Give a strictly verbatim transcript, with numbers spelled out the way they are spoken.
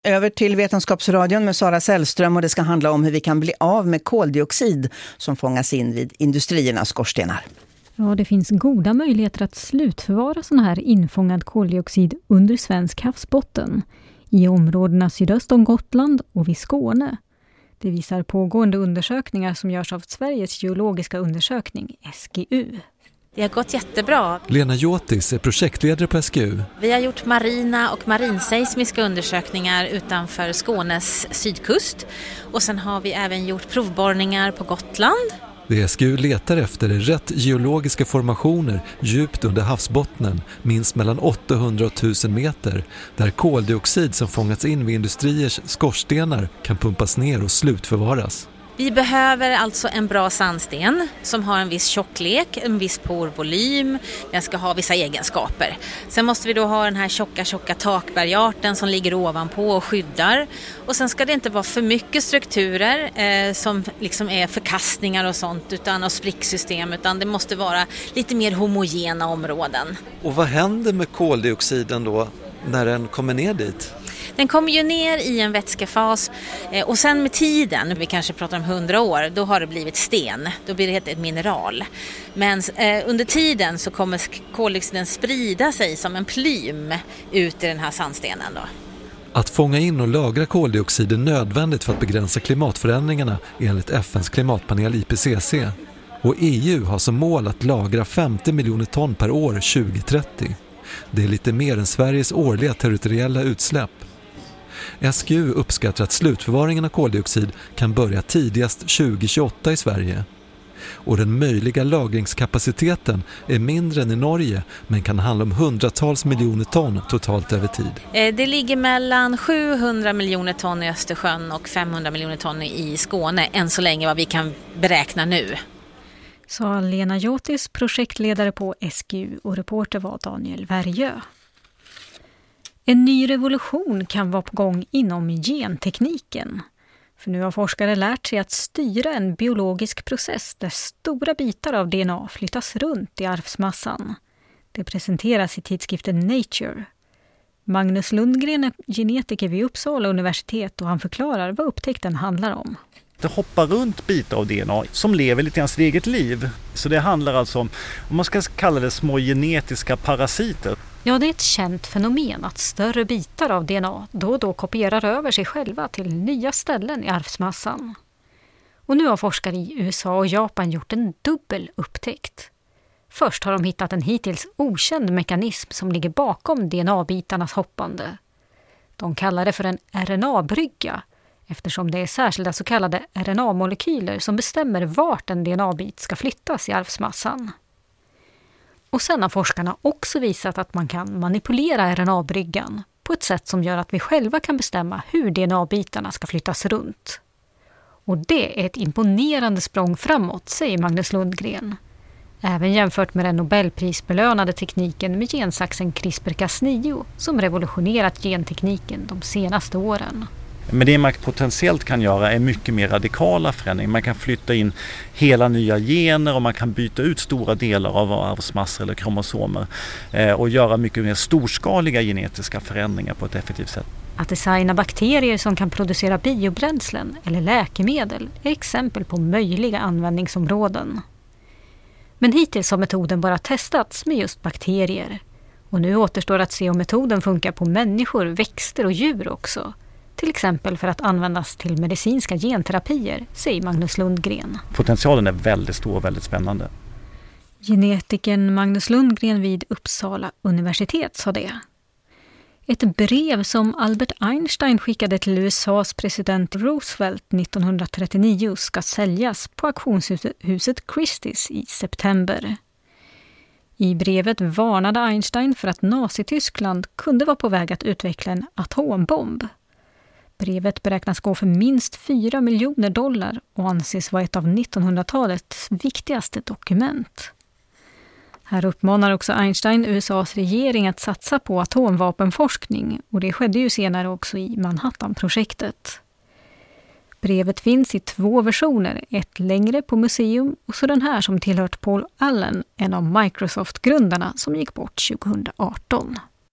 Över till Vetenskapsradion med Sara Sällström, och det ska handla om hur vi kan bli av med koldioxid som fångas in vid industriernas skorstenar. Ja, det finns goda möjligheter att slutförvara sån här infångad koldioxid under svensk havsbotten i områdena sydöst om Gotland och vid Skåne. Det visar pågående undersökningar som görs av Sveriges geologiska undersökning, S G U. Det har gått jättebra. Lena Jotis är projektledare på S G U. Vi har gjort marina och marinseismiska undersökningar utanför Skånes sydkust. Och sen har vi även gjort provborrningar på Gotland. Det S G U letar efter är rätt geologiska formationer djupt under havsbottnen, minst mellan åttahundra och tusen meter, där koldioxid som fångats in vid industriers skorstenar kan pumpas ner och slutförvaras. Vi behöver alltså en bra sandsten som har en viss tjocklek, en viss porvolym, den ska ha vissa egenskaper. Sen måste vi då ha den här tjocka, tjocka takbergarten som ligger ovanpå och skyddar. Och sen ska det inte vara för mycket strukturer eh, som liksom är förkastningar och sånt utan och spricksystem, utan det måste vara lite mer homogena områden. Och vad händer med koldioxiden då när den kommer ner dit? Den kommer ju ner i en vätskefas eh, och sen med tiden, vi kanske pratar om hundra år, då har det blivit sten. Då blir det ett mineral. Men eh, under tiden så kommer koldioxiden sprida sig som en plym ut i den här sandstenen då. Att fånga in och lagra koldioxid är nödvändigt för att begränsa klimatförändringarna enligt F N:s klimatpanel I P C C. Och E U har som mål att lagra femtio miljoner ton per år tjugo trettio. Det är lite mer än Sveriges årliga territoriella utsläpp. S G U uppskattar att slutförvaringen av koldioxid kan börja tidigast tjugo tjugoåtta i Sverige. Och den möjliga lagringskapaciteten är mindre än i Norge, men kan handla om hundratals miljoner ton totalt över tid. Det ligger mellan sjuhundra miljoner ton i Östersjön och femhundra miljoner ton i Skåne, än så länge vad vi kan beräkna nu. Sa Lena Jotis, projektledare på S G U, och reporter var Daniel Värjö. En ny revolution kan vara på gång inom gentekniken. För nu har forskare lärt sig att styra en biologisk process där stora bitar av D N A flyttas runt i arvsmassan. Det presenteras i tidskriften Nature. Magnus Lundgren är genetiker vid Uppsala universitet och han förklarar vad upptäckten handlar om. Det hoppar runt bitar av D N A som lever lite grann sitt eget liv. Så det handlar alltså om, om man ska kalla det små genetiska parasiter. Ja, det är ett känt fenomen att större bitar av D N A då och då kopierar över sig själva till nya ställen i arvsmassan. Och nu har forskare i U S A och Japan gjort en dubbel upptäckt. Först har de hittat en hittills okänd mekanism som ligger bakom D N A-bitarnas hoppande. De kallar det för en R N A-brygga, eftersom det är särskilda så kallade R N A-molekyler som bestämmer vart en D N A-bit ska flyttas i arvsmassan. Och sen har forskarna också visat att man kan manipulera R N A-bryggan på ett sätt som gör att vi själva kan bestämma hur D N A-bitarna ska flyttas runt. Och det är ett imponerande språng framåt, säger Magnus Lundgren. Även jämfört med den Nobelprisbelönade tekniken med gensaxen CRISPR Cas nio som revolutionerat gentekniken de senaste åren. Men det man potentiellt kan göra är mycket mer radikala förändringar. Man kan flytta in hela nya gener och man kan byta ut stora delar av arvsmassor eller kromosomer eh, och göra mycket mer storskaliga genetiska förändringar på ett effektivt sätt. Att designa bakterier som kan producera biobränslen eller läkemedel är exempel på möjliga användningsområden. Men hittills har metoden bara testats med just bakterier. Och nu återstår att se om metoden funkar på människor, växter och djur också. Till exempel för att användas till medicinska genterapier, säger Magnus Lundgren. Potentialen är väldigt stor och väldigt spännande. Genetikern Magnus Lundgren vid Uppsala universitet sa det. Ett brev som Albert Einstein skickade till U S A:s president Roosevelt nittonhundratrettionio ska säljas på auktionshuset Christie's i september. I brevet varnade Einstein för att Nazityskland kunde vara på väg att utveckla en atombomb. Brevet beräknas gå för minst fyra miljoner dollar och anses vara ett av nittonhundratalets viktigaste dokument. Här uppmanar också Einstein U S A:s regering att satsa på atomvapenforskning, och det skedde ju senare också i Manhattan-projektet. Brevet finns i två versioner, ett längre på museum och så den här som tillhört Paul Allen, en av Microsoft-grundarna som gick bort tjugohundraarton.